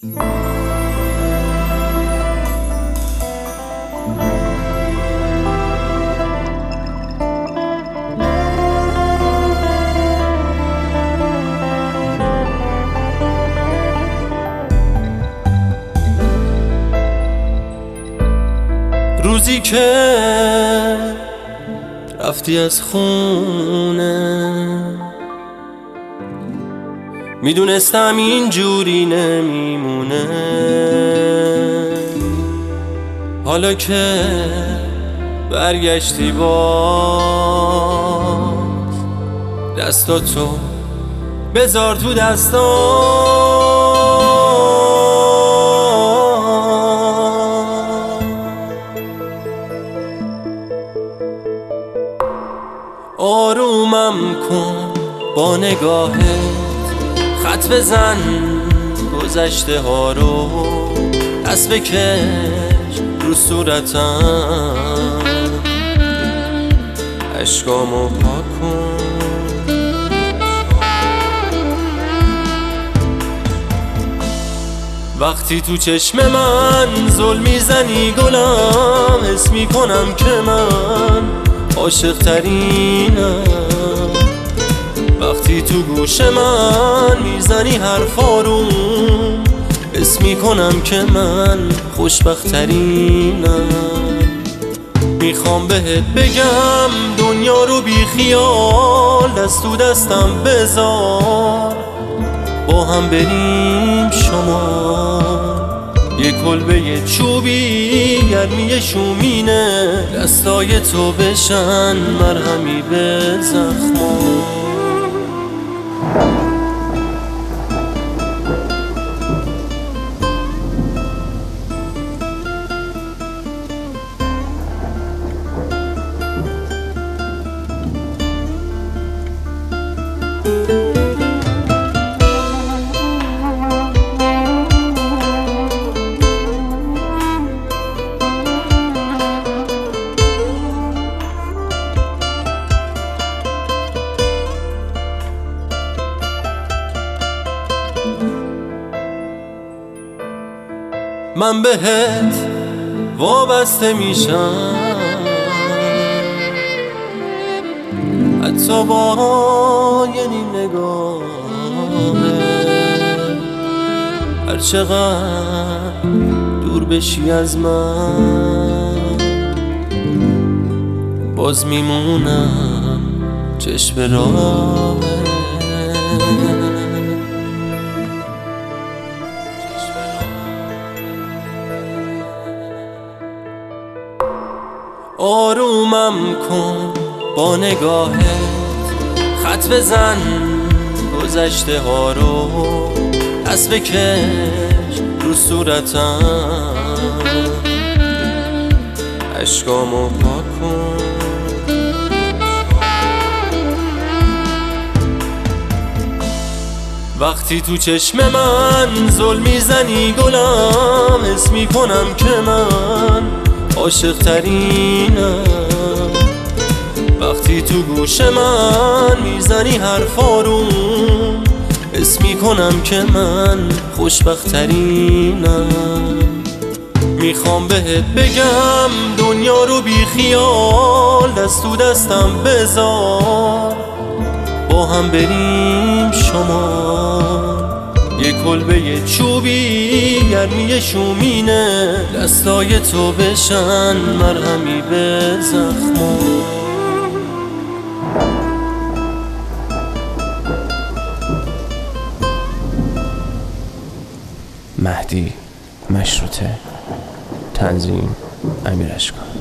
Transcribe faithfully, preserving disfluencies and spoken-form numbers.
روزی که رفتی از خونه میدونستم اینجوری نمیمونه. حالا که برگشتی باز دستاتو بذار تو دستام. آرومم کن با نگاهت، خط بزن گذشته ها رو، دست بکش رو صورتم، اشکامو پاک کن. وقتی تو چشم من زل میزنی گلم، حس میکنم که من عاشق ترینم. وقتی تو گوش من میزنی حرفا رو، حس میکنم که من خوشبخت ترینم. میخوام بهت بگم دنیا رو بی خیال دست تو دستم بذار، با هم بریم شما یه کلبه یه چوبی، گرمی شومینه دستای تو بشن مرهمی به زخمام. من بهت وابسته میشم، حتی با یه نیم نگاهه. هر چقدر دور بشی از من باز میمونم چشم راهه. آرومم کن با نگاهت، خط بزن گذشته ها رو، دست بکش رو صورتم، اشکامو پاک کن. وقتی تو چشم من زل میزنی گلم، حس میکنم که من عاشق ترینم. وقتی تو گوش من میزنی حرفا رو، حس میکنم که من خوشبخت ترینم. میخوام بهت بگم دنیا رو بی خیال دست تو دستم بذار، با هم بریم شما یه کلبه یه چوبی، گرمی شومینه دستای تو بشن مرهمی به زخمام. مهدی مشروطه، تنظیم امیر اشکان.